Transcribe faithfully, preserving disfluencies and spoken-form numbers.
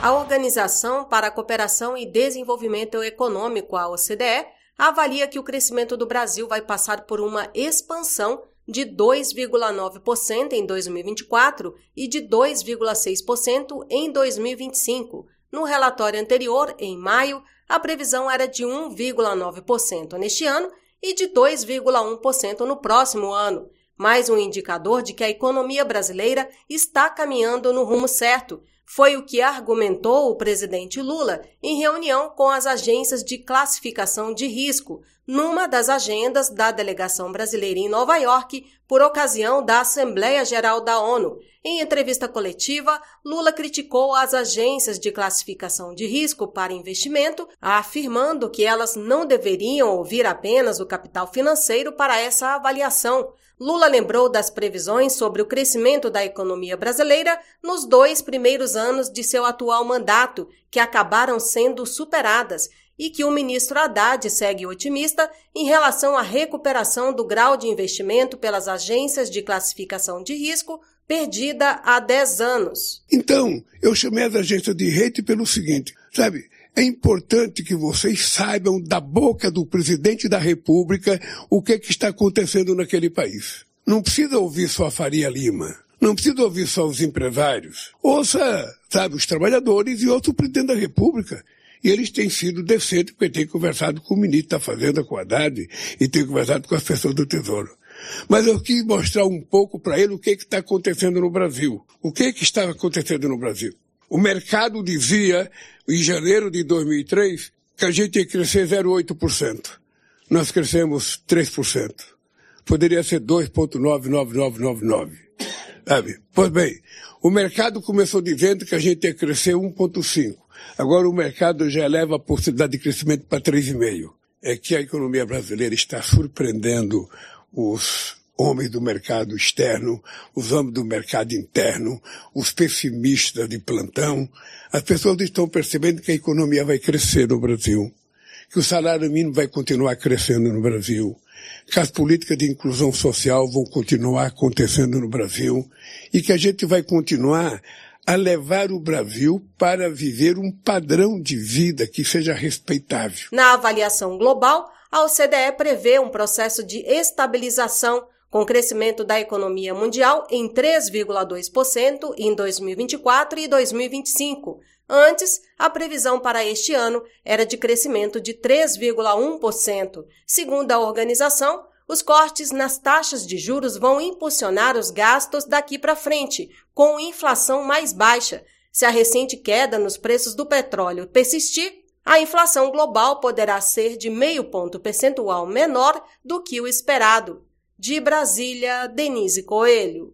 A Organização para a Cooperação e Desenvolvimento Econômico, a O C D E, avalia que o crescimento do Brasil vai passar por uma expansão de dois vírgula nove por cento em dois mil e vinte e quatro e de dois vírgula seis por cento em dois mil e vinte e cinco. No relatório anterior, em maio, a previsão era de um vírgula nove por cento neste ano e de dois vírgula um por cento no próximo ano. Mais um indicador de que a economia brasileira está caminhando no rumo certo. Foi o que argumentou o presidente Lula em reunião com as agências de classificação de risco, numa das agendas da delegação brasileira em Nova York, por ocasião da Assembleia Geral da ONU. Em entrevista coletiva, Lula criticou as agências de classificação de risco para investimento, afirmando que elas não deveriam ouvir apenas o capital financeiro para essa avaliação. Lula lembrou das previsões sobre o crescimento da economia brasileira nos dois primeiros anos de seu atual mandato, que acabaram sendo superadas, e que o ministro Haddad segue otimista em relação à recuperação do grau de investimento pelas agências de classificação de risco perdida há dez anos. Então, eu chamei as agências de rede pelo seguinte, sabe? É importante que vocês saibam da boca do presidente da República o que, é que está acontecendo naquele país. Não precisa ouvir só a Faria Lima. Não precisa ouvir só os empresários. Ouça, sabe, os trabalhadores e outro presidente da República. E eles têm sido decentes porque têm conversado com o ministro da Fazenda, com o Haddad, e têm conversado com as pessoas do Tesouro. Mas eu quis mostrar um pouco para ele o que está acontecendo no Brasil. O que, que estava acontecendo no Brasil? O mercado dizia, em janeiro de dois mil e três, que a gente ia crescer zero vírgula oito por cento. Nós crescemos três por cento. Poderia ser dois vírgula nove nove nove nove nove. Sabe? Pois bem, o mercado começou dizendo que a gente ia crescer um vírgula cinco. Agora o mercado já eleva a possibilidade de crescimento para três vírgula cinco. É que a economia brasileira está surpreendendo os homens do mercado externo, os homens do mercado interno, os pessimistas de plantão. As pessoas estão percebendo que a economia vai crescer no Brasil, que o salário mínimo vai continuar crescendo no Brasil, que as políticas de inclusão social vão continuar acontecendo no Brasil e que a gente vai continuar a levar o Brasil para viver um padrão de vida que seja respeitável. Na avaliação global, a O C D E prevê um processo de estabilização com crescimento da economia mundial em três vírgula dois por cento em dois mil e vinte e quatro e dois mil e vinte e cinco. Antes, a previsão para este ano era de crescimento de três vírgula um por cento. Segundo a organização, os cortes nas taxas de juros vão impulsionar os gastos daqui para frente, com inflação mais baixa. Se a recente queda nos preços do petróleo persistir, a inflação global poderá ser de meio ponto percentual menor do que o esperado. De Brasília, Denise Coelho.